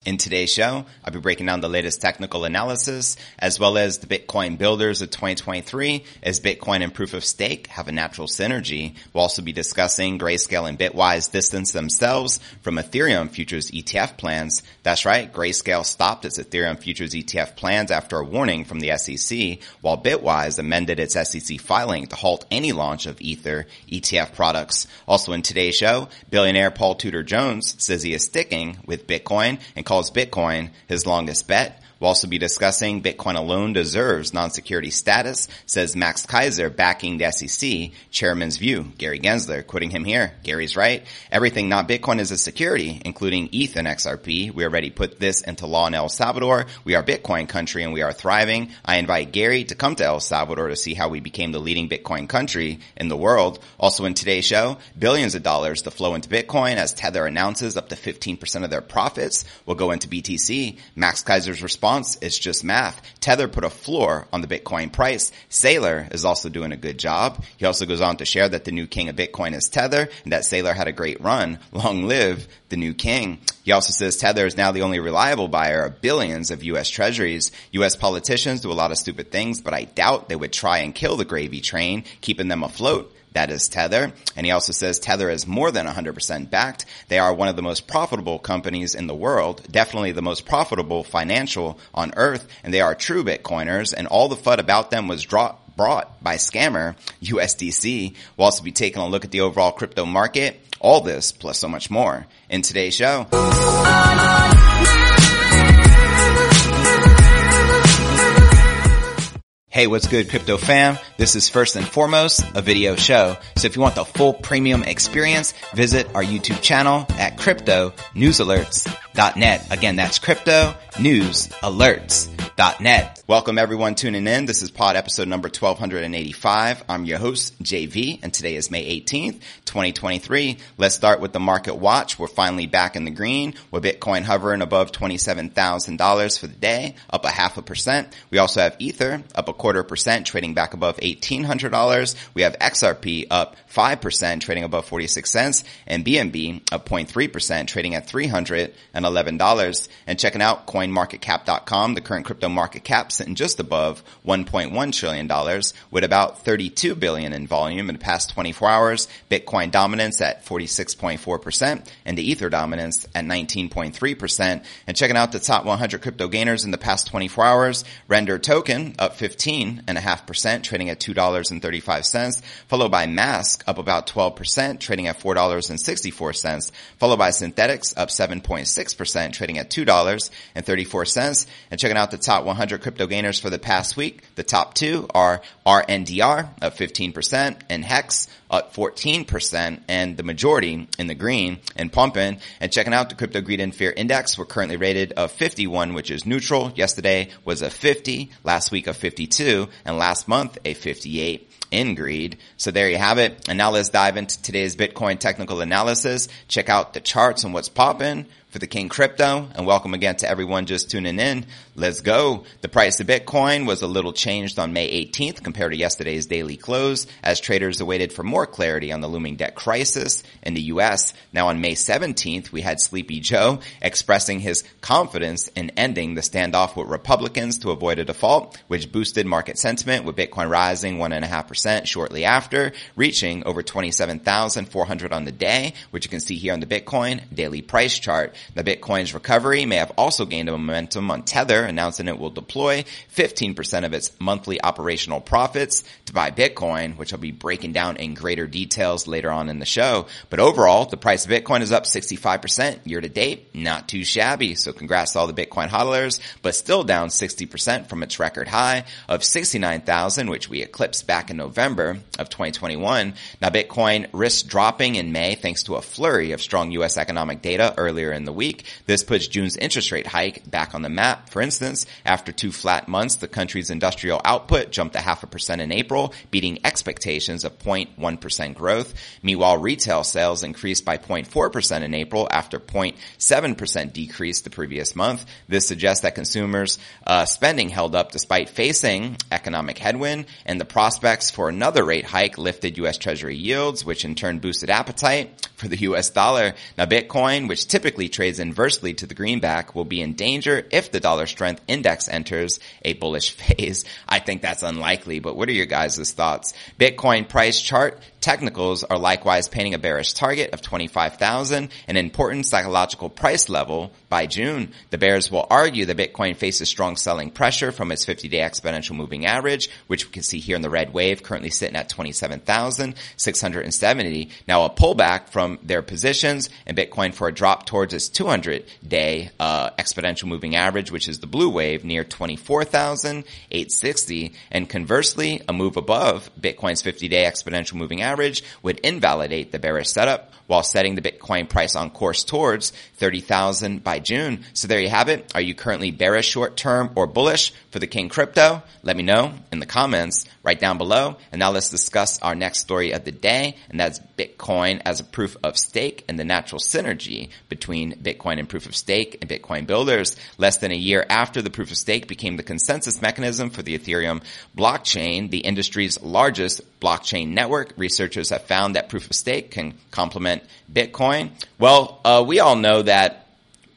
In today's show, I'll be breaking down the latest technical analysis as well as the Bitcoin builders of 2023 as Bitcoin and Proof of Stake have a natural synergy. We'll also be discussing Grayscale and Bitwise distance themselves from Ethereum futures ETF plans. That's right, Grayscale stopped its Ethereum futures ETF plans after a warning from the SEC, while Bitwise amended its SEC filing to halt any launch of Ether ETF products. Also in today's show, billionaire Paul Tudor Jones says he is sticking with Bitcoin and calls Bitcoin his longest bet. We'll also be discussing Bitcoin alone deserves non-security status, says Max Keiser backing the SEC chairman's view. Gary Gensler quoting him here. Gary's right. Everything not Bitcoin is a security, including ETH and XRP. We already put this into law in El Salvador. We are Bitcoin country and we are thriving. I invite Gary to come to El Salvador to see how we became the leading Bitcoin country in the world. Also in today's show, billions of dollars to flow into Bitcoin as Tether announces up to 15% of their profits will go into BTC. Max Keiser's response is just math. Tether put a floor on the Bitcoin price. Saylor is also doing a good job. He also goes on to share that the new king of Bitcoin is Tether and that Saylor had a great run. Long live the new king. He also says Tether is now the only reliable buyer of billions of U.S. treasuries. U.S. politicians do a lot of stupid things, but I doubt they would try and kill the gravy train, keeping them afloat. That is Tether. And he also says Tether is more than 100% backed. They are one of the most profitable companies in the world, definitely the most profitable financial on earth, and they are true Bitcoiners, and all the FUD about them was brought by scammer USDC. We'll also be taking a look at the overall crypto market. All this plus so much more in today's show. Hey, what's good, crypto fam? This is first and foremost a video show. So if you want the full premium experience, visit our YouTube channel at cryptonewsalerts.net. Again, that's cryptonewsalerts.net. Welcome everyone tuning in. This is pod episode number 1285. I'm your host, JV, and today is May 18th, 2023. Let's start with the market watch. We're finally back in the green with Bitcoin hovering above $27,000 for the day, up 0.5%. We also have Ether up 0.25%, trading back above $1,800. We have XRP up 5%, trading above 46 cents, and BNB up 0.3%, trading at $311. And checking out CoinMarketCap.com, the current crypto market cap sitting just above $1.1 trillion with about $32 billion in volume in the past 24 hours. Bitcoin dominance at 46.4% and the Ether dominance at 19.3%. And checking out the top 100 crypto gainers in the past 24 hours, Render token up 15.5%, trading at $2.35, followed by Mask up about 12%, trading at $4.64, followed by Synthetics up 7.6%, trading at $2.34. And checking out the top 100 crypto gainers for the past week, the top two are RNDR up 15% and Hex up 14%, and the majority in the green and pumping. And checking out the Crypto Greed and Fear Index, we're currently rated a 51, which is neutral. Yesterday was a 50, last week a 52, and last month a 58 in greed. So there you have it. And now let's dive into today's Bitcoin technical analysis. Check out the charts and what's popping for the King Crypto, and welcome again to everyone just tuning in. Let's go. The price of Bitcoin was a little changed on May 18th compared to yesterday's daily close as traders awaited for more clarity on the looming debt crisis in the U.S. Now on May 17th, we had Sleepy Joe expressing his confidence in ending the standoff with Republicans to avoid a default, which boosted market sentiment with Bitcoin rising 1.5% shortly after, reaching over 27,400 on the day, which you can see here on the Bitcoin daily price chart. The Bitcoin's recovery may have also gained a momentum on Tether, announcing it will deploy 15% of its monthly operational profits to buy Bitcoin, which I'll be breaking down in greater details later on in the show. But overall, the price of Bitcoin is up 65% year to date. Not too shabby. So congrats to all the Bitcoin hodlers, but still down 60% from its record high of 69,000, which we eclipsed back in November of 2021. Now Bitcoin risks dropping in May thanks to a flurry of strong U.S. economic data earlier in the week. This puts June's interest rate hike back on the map. For instance, after 2 flat months, the country's industrial output jumped 0.5% in April, beating expectations of 0.1% growth. Meanwhile, retail sales increased by 0.4% in April after 0.7% decrease the previous month. This suggests that consumers' spending held up despite facing economic headwind, and the prospects for another rate hike lifted U.S. Treasury yields, which in turn boosted appetite for the U.S. dollar. Now, Bitcoin, which typically trades trades inversely to the greenback, will be in danger if the dollar strength index enters a bullish phase. I think that's unlikely, but what are your guys' thoughts? Bitcoin price chart. Technicals are likewise painting a bearish target of 25,000, an important psychological price level by June. The bears will argue that Bitcoin faces strong selling pressure from its 50-day exponential moving average, which we can see here in the red wave, currently sitting at 27,670. Now a pullback from their positions and Bitcoin for a drop towards its 200-day exponential moving average, which is the blue wave, near 24,860. And conversely, a move above Bitcoin's 50-day exponential moving average would invalidate the bearish setup while setting the Bitcoin price on course towards 30,000 by June. So there you have it. Are you currently bearish short term or bullish for the King Crypto? Let me know in the comments right down below. And now let's discuss our next story of the day, and that's Bitcoin as a proof of stake and the natural synergy between Bitcoin and proof of stake and Bitcoin builders. Less than a year after the proof of stake became the consensus mechanism for the Ethereum blockchain, the industry's largest blockchain network, researchers have found that proof of stake can complement Bitcoin. Well, we all know that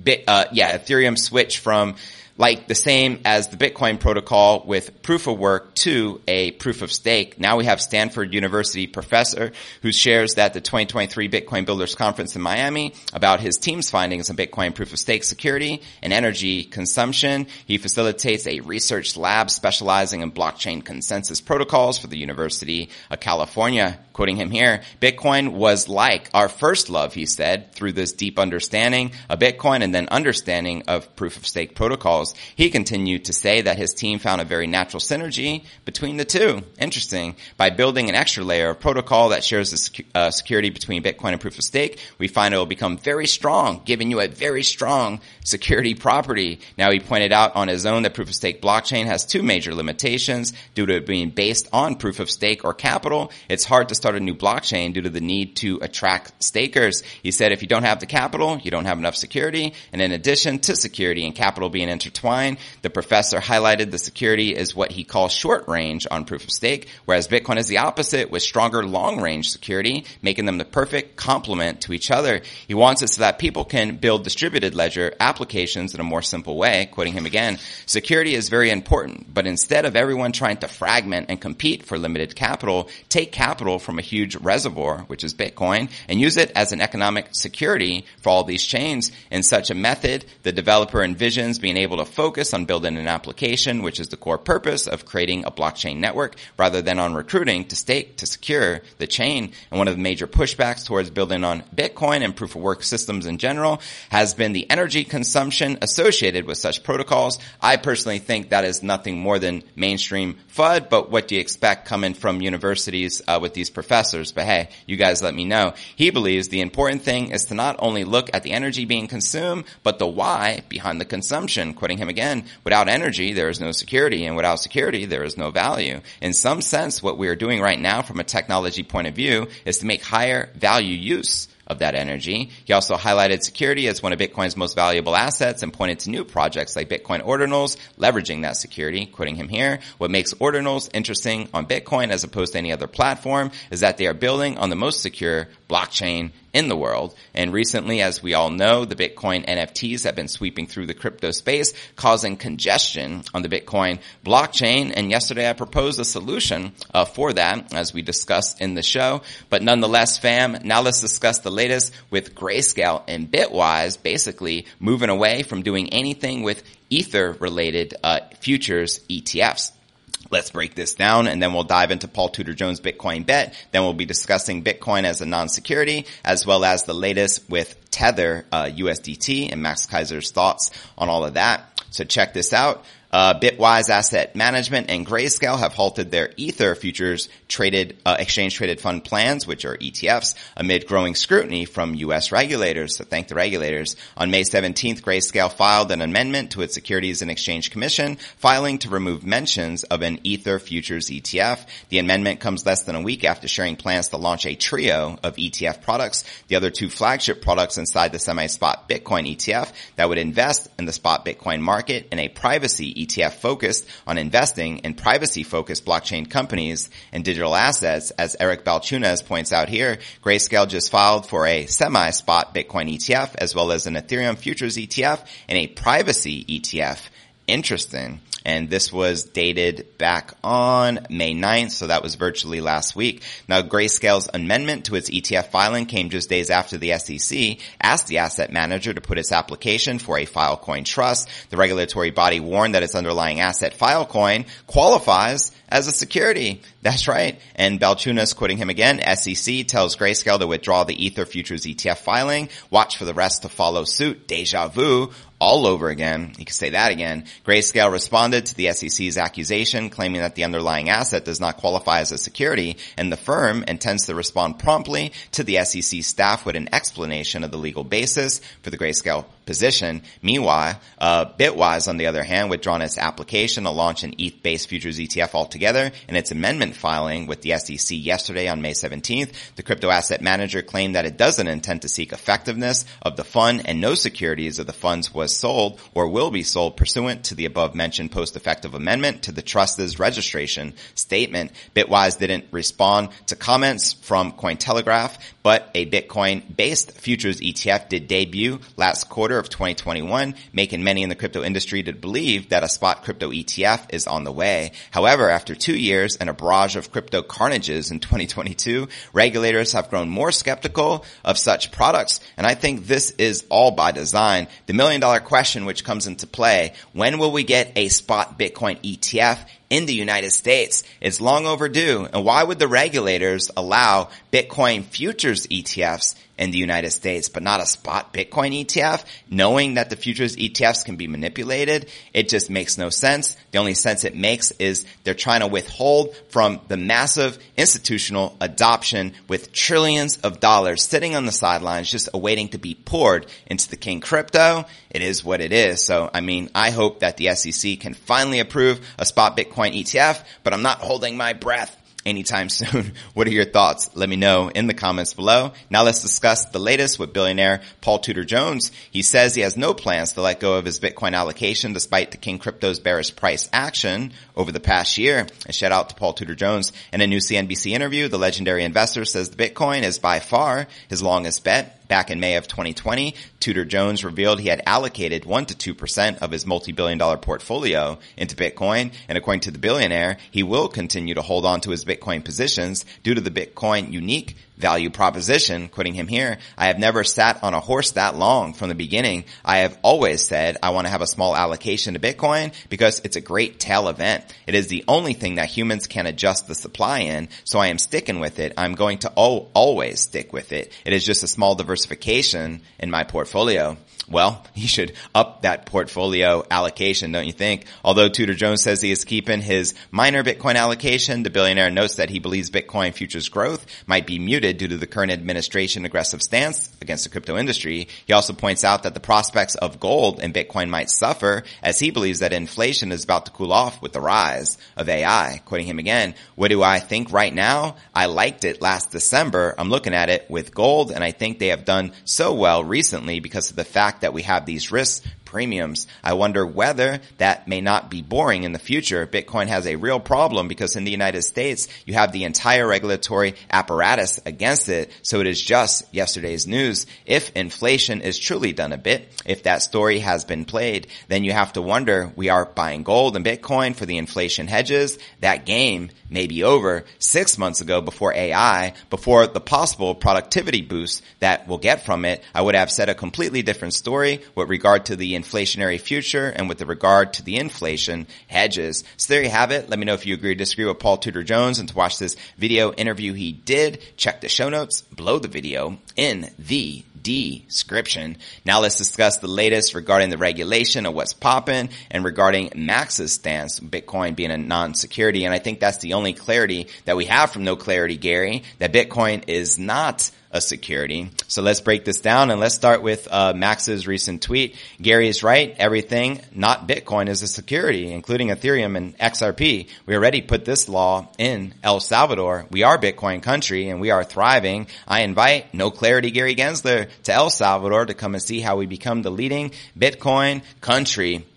Ethereum switched from like the same as the Bitcoin protocol with proof of work to a proof of stake. Now we have Stanford University professor who shares that the 2023 Bitcoin Builders Conference in Miami about his team's findings on Bitcoin proof of stake security and energy consumption. He facilitates a research lab specializing in blockchain consensus protocols for the University of California. Quoting him here, Bitcoin was like our first love, he said, through this deep understanding of Bitcoin and then understanding of proof of stake protocols. He continued to say that his team found a very natural synergy between the two. Interesting. By building an extra layer of protocol that shares the security between Bitcoin and proof of stake, we find it will become very strong, giving you a very strong security property. Now, he pointed out on his own that proof of stake blockchain has two major limitations. Due to it being based on proof of stake or capital, it's hard to start a new blockchain due to the need to attract stakers. He said if you don't have the capital, you don't have enough security. And in addition to security and capital being intertwined, the professor highlighted the security is what he calls short range on proof of stake, whereas Bitcoin is the opposite with stronger long range security, making them the perfect complement to each other. He wants it so that people can build distributed ledger applications in a more simple way. Quoting him again, security is very important, but instead of everyone trying to fragment and compete for limited capital, take capital from a huge reservoir, which is Bitcoin, and use it as an economic security for all these chains. In such a method, the developer envisions being able to focus on building an application, which is the core purpose of creating a blockchain network, rather than on recruiting to stake to secure the chain. And one of the major pushbacks towards building on Bitcoin and proof of work systems in general has been the energy consumption associated with such protocols. I personally think that is nothing more than mainstream FUD, but what do you expect coming from universities with these professors? But hey, you guys let me know. He believes the important thing is to not only look at the energy being consumed, but the why behind the consumption. Quoting him again, without energy, there is no security, and without security, there is no value. In some sense, what we are doing right now from a technology point of view is to make higher value use of that energy. He also highlighted security as one of Bitcoin's most valuable assets and pointed to new projects like Bitcoin Ordinals leveraging that security. Quoting him here, what makes Ordinals interesting on Bitcoin as opposed to any other platform is that they are building on the most secure blockchain in the world. And recently, as we all know, the Bitcoin NFTs have been sweeping through the crypto space, causing congestion on the Bitcoin blockchain. And yesterday I proposed a solution for that, as we discussed in the show. But nonetheless, fam, now let's discuss the latest with Grayscale and Bitwise, basically moving away from doing anything with Ether-related futures ETFs. Let's break this down, and then we'll dive into Paul Tudor Jones' Bitcoin Bet. Then we'll be discussing Bitcoin as a non-security, as well as the latest with Tether USDT and Max Kaiser's thoughts on all of that. So check this out. Bitwise Asset Management and Grayscale have halted their Ether futures exchange-traded fund plans, which are ETFs, amid growing scrutiny from U.S. regulators. So thank the regulators. On May 17th, Grayscale filed an amendment to its Securities and Exchange Commission, filing to remove mentions of an Ether futures ETF. The amendment comes less than a week after sharing plans to launch a trio of ETF products, the other two flagship products inside the semi-spot Bitcoin ETF that would invest in the spot Bitcoin market, and a privacy ETF focused on investing in privacy-focused blockchain companies and digital assets. As Eric Balchunas points out here, Grayscale just filed for a semi-spot Bitcoin ETF as well as an Ethereum futures ETF and a privacy ETF. Interesting. And this was dated back on May 9th, so that was virtually last week. Now, Grayscale's amendment to its ETF filing came just days after the SEC asked the asset manager to put its application for a Filecoin trust. The regulatory body warned that its underlying asset Filecoin qualifies as a security. That's right. And Balchunas, quoting him again, SEC tells Grayscale to withdraw the Ether futures ETF filing. Watch for the rest to follow suit. Deja vu. All over again. You can say that again. Grayscale responded to the SEC's accusation, claiming that the underlying asset does not qualify as a security, and the firm intends to respond promptly to the SEC staff with an explanation of the legal basis for the Grayscale position. Meanwhile, Bitwise, on the other hand, withdrawn its application to launch an ETH-based futures ETF altogether in its amendment filing with the SEC yesterday on May 17th. The crypto asset manager claimed that it doesn't intend to seek effectiveness of the fund, and no securities of the funds was sold or will be sold pursuant to the above-mentioned post-effective amendment to the trust's registration statement. Bitwise didn't respond to comments from Cointelegraph, but a Bitcoin-based futures ETF did debut last quarter of 2021, making many in the crypto industry to believe that a spot crypto ETF is on the way. However, after 2 years and a barrage of crypto carnages in 2022, regulators have grown more skeptical of such products, and I think this is all by design. The million-dollar question which comes into play: when will we get a spot Bitcoin ETF in the United States? It's long overdue. And why would the regulators allow Bitcoin futures ETFs in the United States, but not a spot Bitcoin ETF, knowing that the futures ETFs can be manipulated? It just makes no sense. The only sense it makes is they're trying to withhold from the massive institutional adoption with trillions of dollars sitting on the sidelines just awaiting to be poured into the king crypto. It is what it is. So, I hope that the SEC can finally approve a spot Bitcoin ETF, but I'm not holding my breath anytime soon. What are your thoughts? Let me know in the comments below. Now let's discuss the latest with billionaire Paul Tudor Jones. He says he has no plans to let go of his Bitcoin allocation despite the King Crypto's bearish price action over the past year. And shout out to Paul Tudor Jones. In a new CNBC interview, the legendary investor says the Bitcoin is by far his longest bet. Back in May of 2020, Tudor Jones revealed he had allocated 1 to 2% of his multi-billion-dollar portfolio into Bitcoin, and according to the billionaire, he will continue to hold on to his Bitcoin positions due to the Bitcoin unique value proposition. Quoting him here, I have never sat on a horse that long from the beginning. I have always said I want to have a small allocation to Bitcoin because it's a great tail event. It is the only thing that humans can adjust the supply in, so I am sticking with it. I'm going to always stick with it. It is just a small diversification in my portfolio. Well, he should up that portfolio allocation, don't you think? Although Tudor Jones says he is keeping his minor Bitcoin allocation, the billionaire notes that he believes Bitcoin futures growth might be muted due to the current administration aggressive stance against the crypto industry. He also points out that the prospects of gold and Bitcoin might suffer, as he believes that inflation is about to cool off with the rise of AI. Quoting him again, what do I think right now? I liked it last December. I'm looking at it with gold, and I think they have done so well recently because of the fact that we have these risks premiums. I wonder whether that may not be boring in the future. Bitcoin has a real problem because in the United States, you have the entire regulatory apparatus against it. So it is just yesterday's news. If inflation is truly done a bit, if that story has been played, then you have to wonder, we are buying gold and Bitcoin for the inflation hedges. That game may be over 6 months ago before AI, before the possible productivity boost that we'll get from it. I would have said a completely different story with regard to the inflationary future and with regard to the inflation hedges. So there you have it. Let me know if you agree or disagree with Paul Tudor Jones, and to watch this video interview he did, check the show notes below the video in the description. Now let's discuss the latest regarding the regulation of what's popping and regarding Max's stance, Bitcoin being a non-security. And I think that's the only clarity that we have from No Clarity Gary, that Bitcoin is not a security. So let's break this down, and let's start with Max's recent tweet. Gary is right. Everything not Bitcoin is a security, including Ethereum and XRP. We already put this law in El Salvador. We are Bitcoin country and we are thriving. I invite No Clarity Gary Gensler to El Salvador to come and see how we become the leading Bitcoin country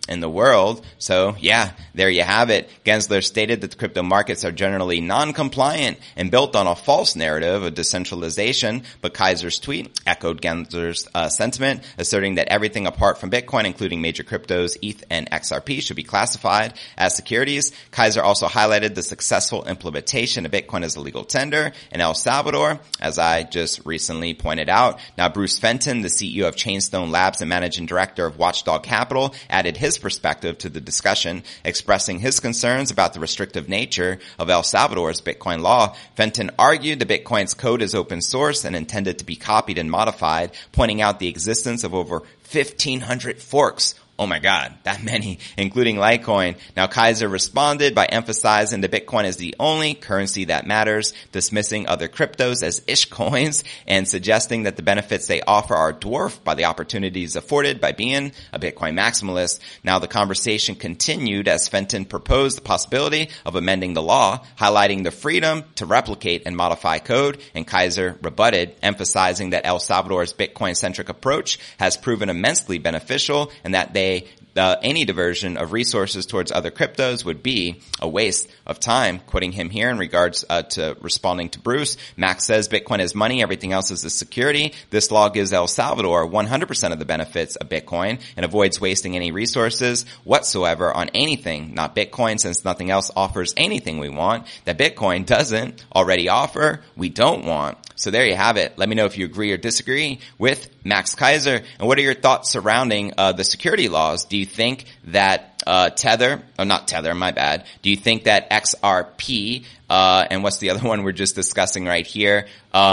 in the world. So yeah, there you have it. Gensler stated that the crypto markets are generally non-compliant and built on a false narrative of decentralization, but Kaiser's tweet echoed Gensler's sentiment, asserting that everything apart from Bitcoin, including major cryptos, ETH and XRP, should be classified as securities. Kaiser also highlighted the successful implementation of Bitcoin as a legal tender in El Salvador, as I just recently pointed out. Now, Bruce Fenton, the CEO of Chainstone Labs and managing director of Watchdog Capital, added his perspective to the discussion, expressing his concerns about the restrictive nature of El Salvador's Bitcoin law. Fenton argued that Bitcoin's code is open source and intended to be copied and modified, pointing out the existence of over 1,500 forks. Oh my God, that many, including Litecoin. Now, Kaiser responded by emphasizing that Bitcoin is the only currency that matters, dismissing other cryptos as ish coins and suggesting that the benefits they offer are dwarfed by the opportunities afforded by being a Bitcoin maximalist. Now, the conversation continued as Fenton proposed the possibility of amending the law, highlighting the freedom to replicate and modify code, and Kaiser rebutted, emphasizing that El Salvador's Bitcoin-centric approach has proven immensely beneficial and that any diversion of resources towards other cryptos would be a waste of time. Quoting him here in regards to responding to Bruce, Max says Bitcoin is money, everything else is a security. This law gives El Salvador 100% of the benefits of Bitcoin and avoids wasting any resources whatsoever on anything, not Bitcoin, since nothing else offers anything we want that Bitcoin doesn't already offer, we don't want. So there you have it. Let me know if you agree or disagree with Max Kaiser. And what are your thoughts surrounding the security laws? Do you think that Tether, do you think that XRP, and what's the other one we're just discussing right here,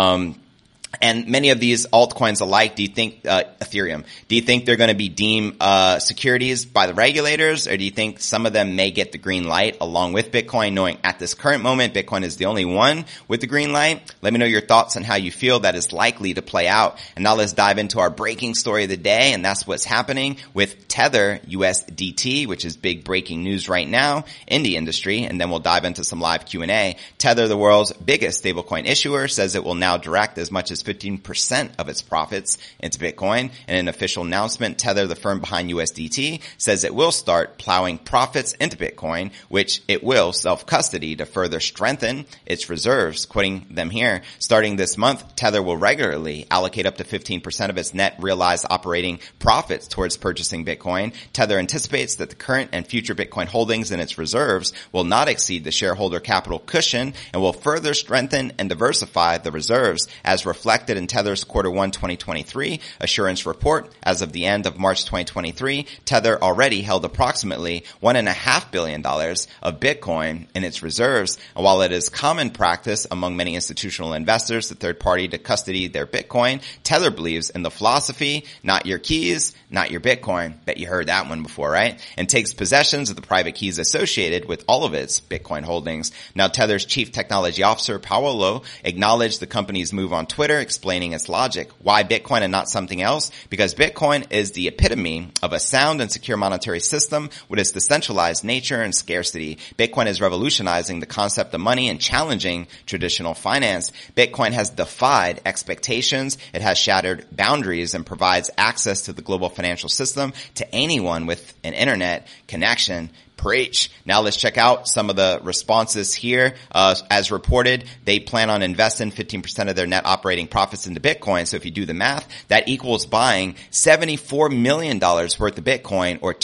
and many of these altcoins alike, do you think, Ethereum, do you think they're going to be deemed, securities by the regulators, or do you think some of them may get the green light along with Bitcoin, knowing at this current moment, Bitcoin is the only one with the green light? Let me know your thoughts on how you feel that is likely to play out. And now let's dive into our breaking story of the day, and that's what's happening with Tether USDT, which is big breaking news right now in the industry, and then we'll dive into some live Q&A. Tether, the world's biggest stablecoin issuer, says it will now direct as much as 15% of its profits into Bitcoin. In an official announcement, Tether, the firm behind USDT, says it will start plowing profits into Bitcoin, which it will self-custody to further strengthen its reserves. Quoting them here, starting this month, Tether will regularly allocate up to 15% of its net realized operating profits towards purchasing Bitcoin. Tether anticipates that the current and future Bitcoin holdings in its reserves will not exceed the shareholder capital cushion and will further strengthen and diversify the reserves, as reflected in Tether's Q1 2023 assurance report. As of the end of March 2023, Tether already held approximately $1.5 billion of Bitcoin in its reserves. And while it is common practice among many institutional investors, the third party to custody their Bitcoin, Tether believes in the philosophy, not your keys, not your Bitcoin. Bet you heard that one before, right? And takes possessions of the private keys associated with all of its Bitcoin holdings. Now, Tether's chief technology officer, Paolo, acknowledged the company's move on Twitter, explaining its logic. Why Bitcoin and not something else? Because Bitcoin is the epitome of a sound and secure monetary system with its decentralized nature and scarcity. Bitcoin is revolutionizing the concept of money and challenging traditional finance. Bitcoin has defied expectations. It has shattered boundaries and provides access to the global financial system to anyone with an internet connection. Preach. Now let's check out some of the responses here. As reported, they plan on investing 15% of their net operating profits into Bitcoin. So if you do the math, that equals buying $74 million worth of Bitcoin, or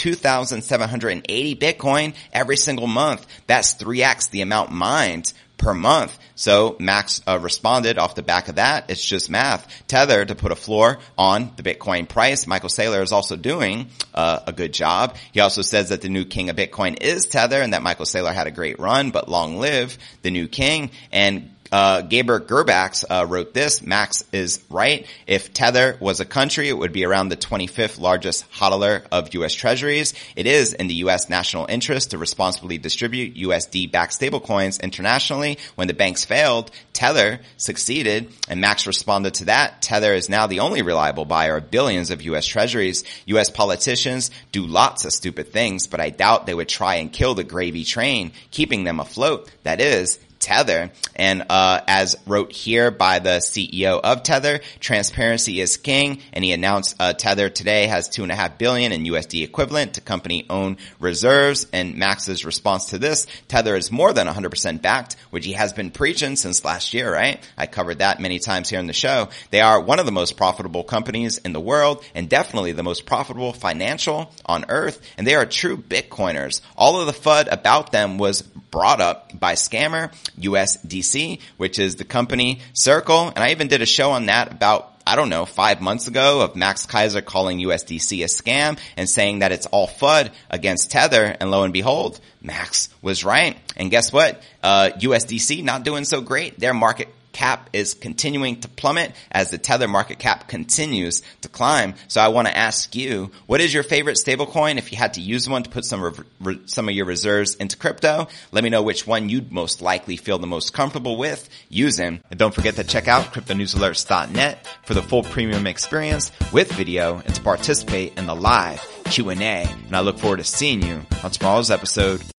2,780 Bitcoin every single month. That's 3x the amount mined per month. So Max responded off the back of that. It's just math. Tether to put a floor on the Bitcoin price. Michael Saylor is also doing a good job. He also says that the new king of Bitcoin is Tether, and that Michael Saylor had a great run, but long live the new king. And Gaber Gerbax wrote this: Max is right. If Tether was a country, it would be around the 25th largest hodler of U.S. treasuries. It is in the U.S. national interest to responsibly distribute USD-backed stablecoins internationally. When the banks failed, Tether succeeded, and Max responded to that. Tether is now the only reliable buyer of billions of U.S. treasuries. U.S. politicians do lots of stupid things, but I doubt they would try and kill the gravy train keeping them afloat. That is Tether. And as wrote here by the CEO of Tether, transparency is king, and he announced Tether today has $2.5 billion in USD equivalent to company-owned reserves. And Max's response to this, Tether is more than 100% backed, which he has been preaching since last year, right? I covered that many times here in the show. They are one of the most profitable companies in the world, and definitely the most profitable financial on earth, and they are true Bitcoiners. All of the FUD about them was brought up by scammer USDC, which is the company Circle, and I even did a show on that about 5 months ago of Max Keiser calling USDC a scam and saying that it's all FUD against Tether, and lo and behold, Max was right. And guess what? USDC not doing so great. Their market cap is continuing to plummet as the Tether market cap continues to climb. So I want to ask you, what is your favorite stablecoin? If you had to use one to put some of your reserves into crypto, let me know which one you'd most likely feel the most comfortable with using. And don't forget to check out cryptonewsalerts.net for the full premium experience with video and to participate in the live Q&A. And I look forward to seeing you on tomorrow's episode